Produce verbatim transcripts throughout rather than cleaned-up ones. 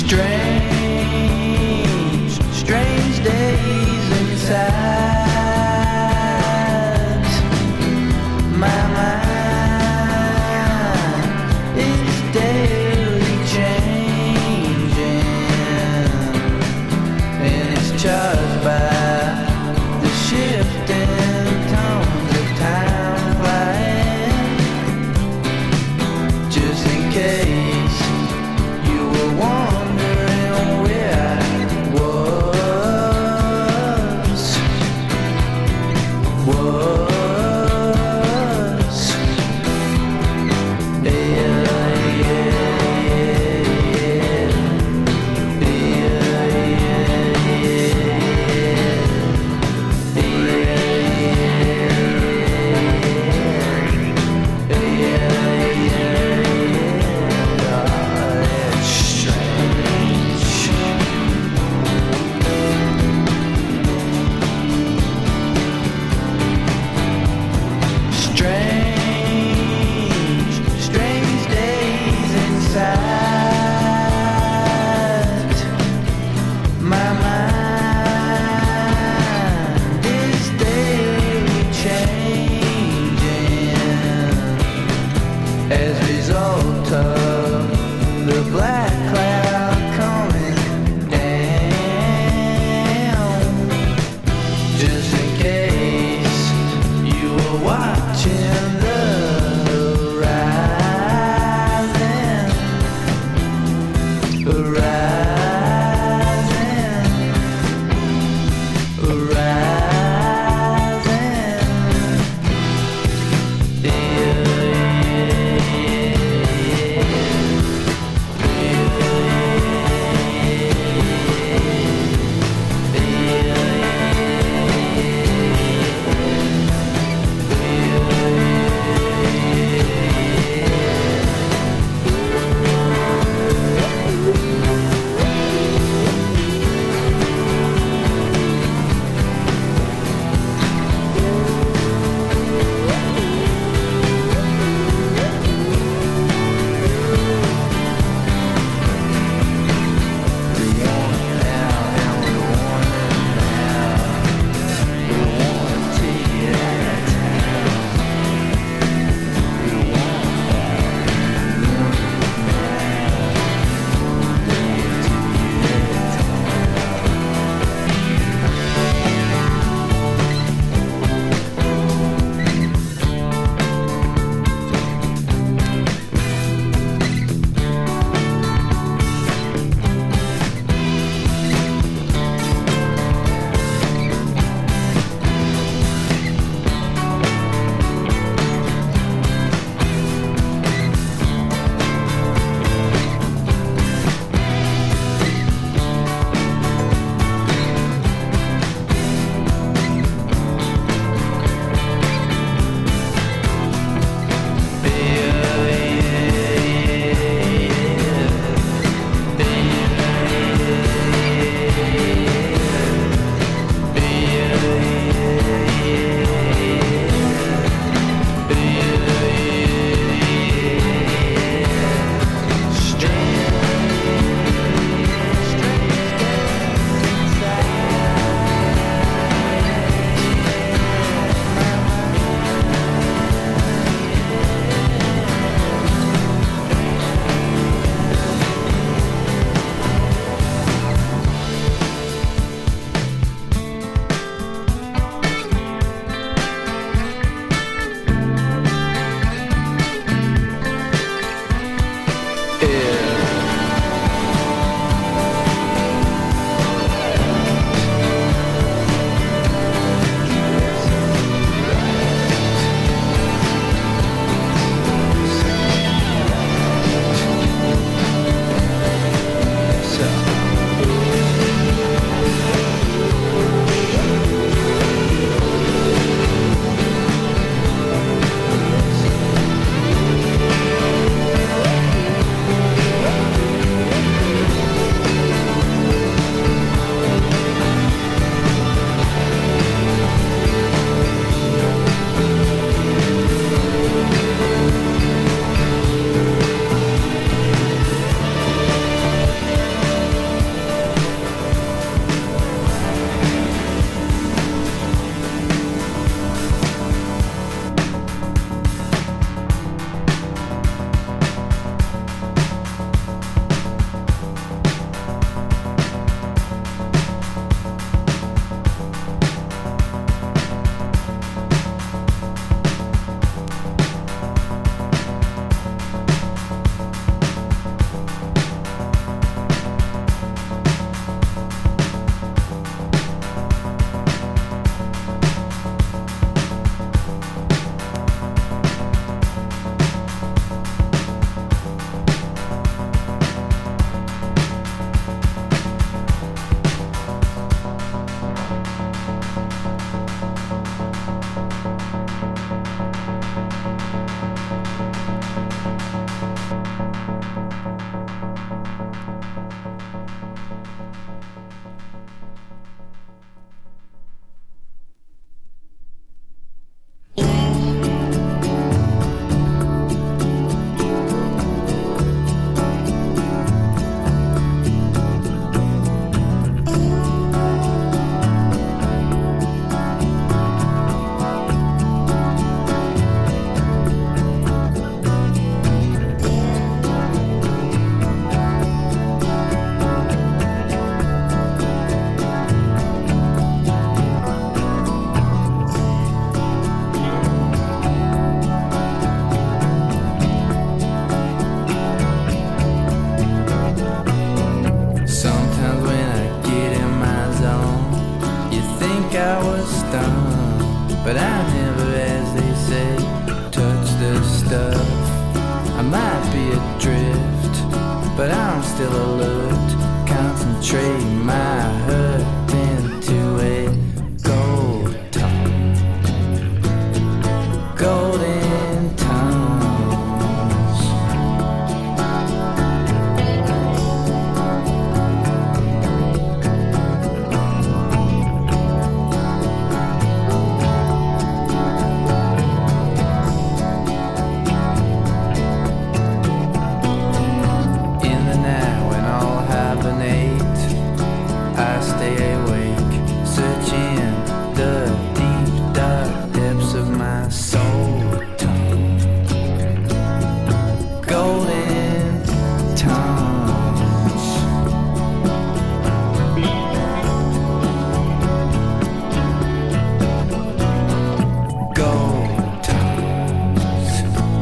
Strange, strange days inside my mind is daily changing, and it's charged by the shifting tones of time flying. Just in case you were wondering where I was, was. Yeah, yeah, yeah, yeah, Strange, strange days inside my mind is daily changing as a result of the black cloud coming down. Just in case you were watching the horizon, horizon, horizon. Yeah, yeah, yeah. but I never, as they say, touch the stuff. I might be adrift, but I'm still alert. Concentrate my hurt into a gold tongue, golden tongues. In the night when all hibernate, I stay awake, searching the deep, dark depths of my soul tongue, golden tongues. Gold tongues.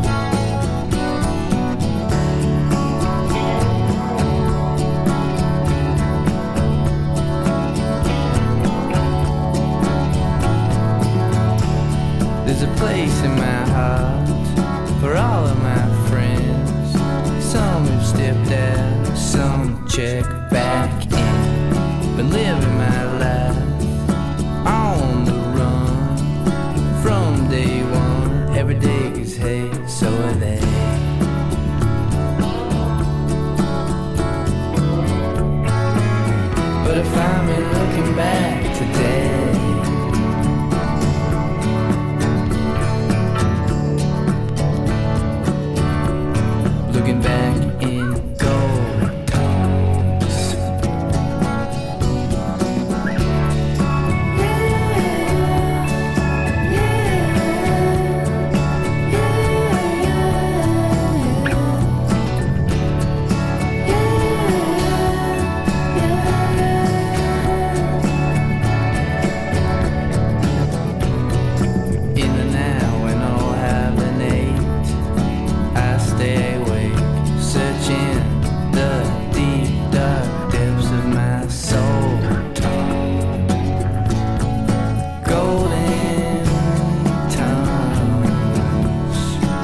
There's a place in my heart for all of my friends. Some have stepped out, some check back in. Been living my life on the run from day one. Every day is hey, so are they. But if I'm looking back today, looking back in gold tongues. In the now when all hibernate, I stay awake, searching the deep, dark depths of my soul tongue, golden tongues.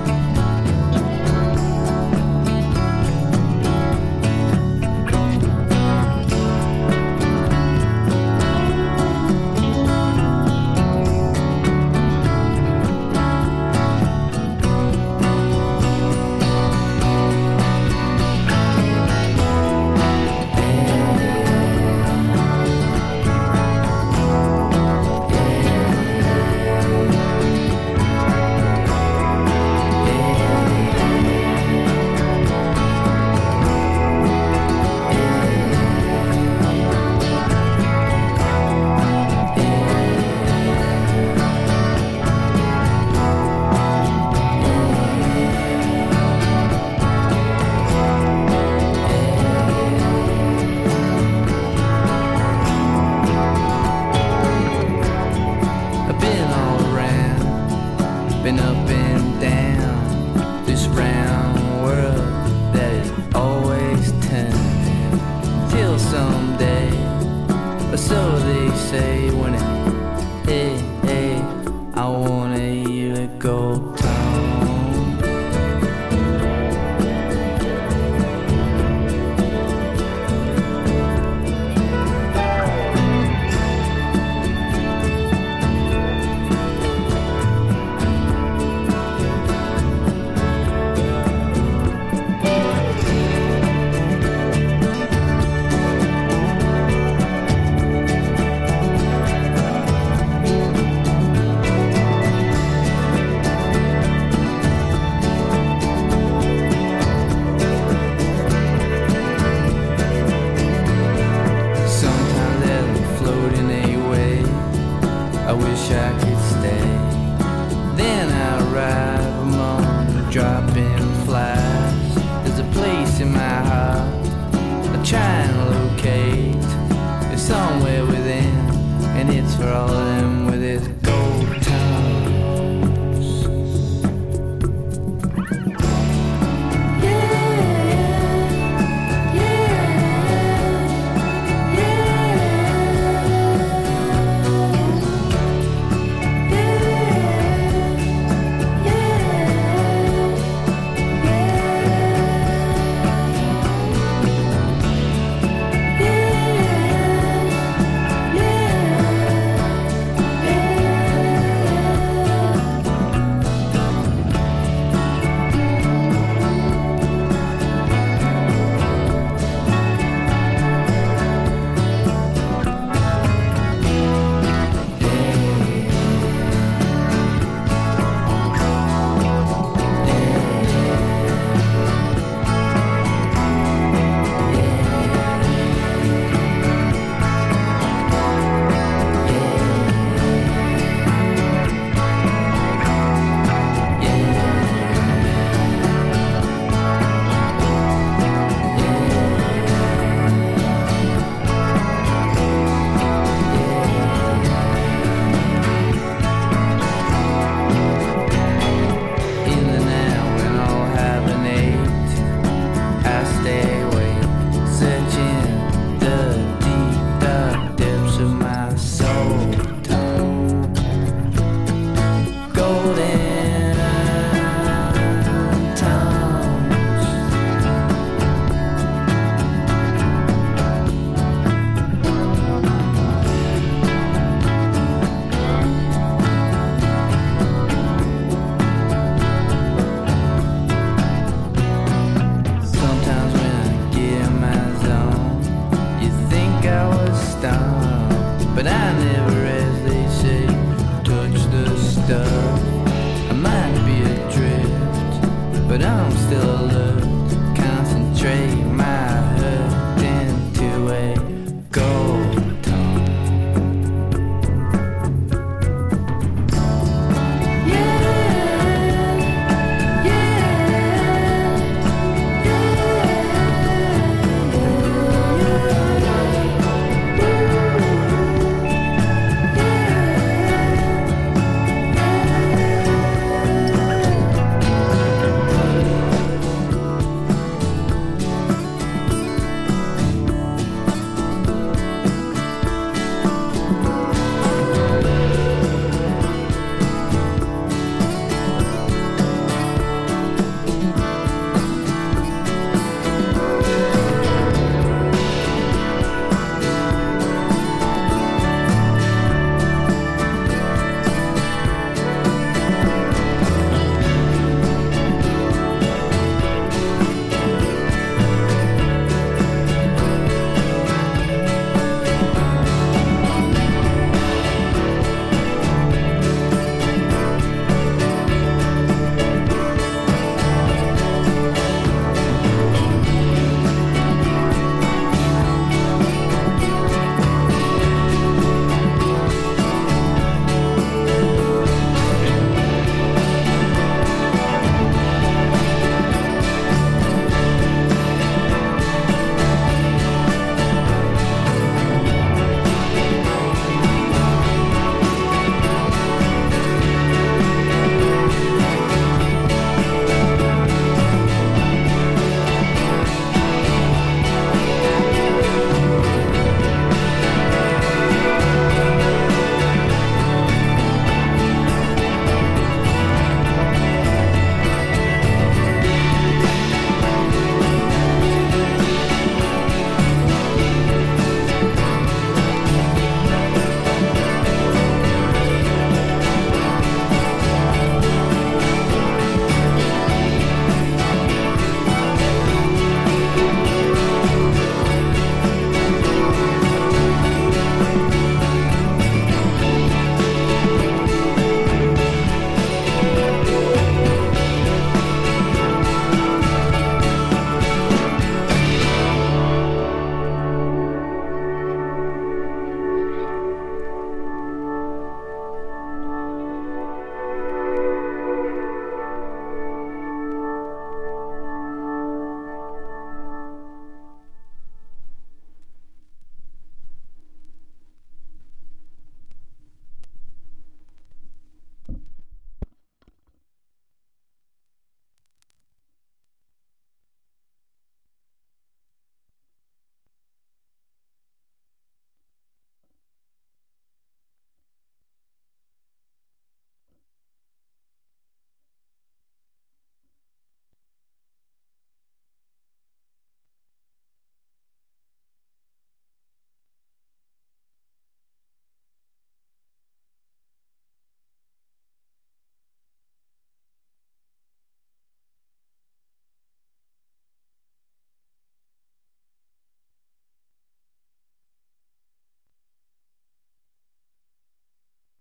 I've been all around, been up and down this round world that is always turning, till someday, or so they say, when it, hey, hey, I wanna hear it go down. I wish I could stay. Then I arrive among the dropping flies. There's a place in my heart I try and locate. It's somewhere within, and it's for all of them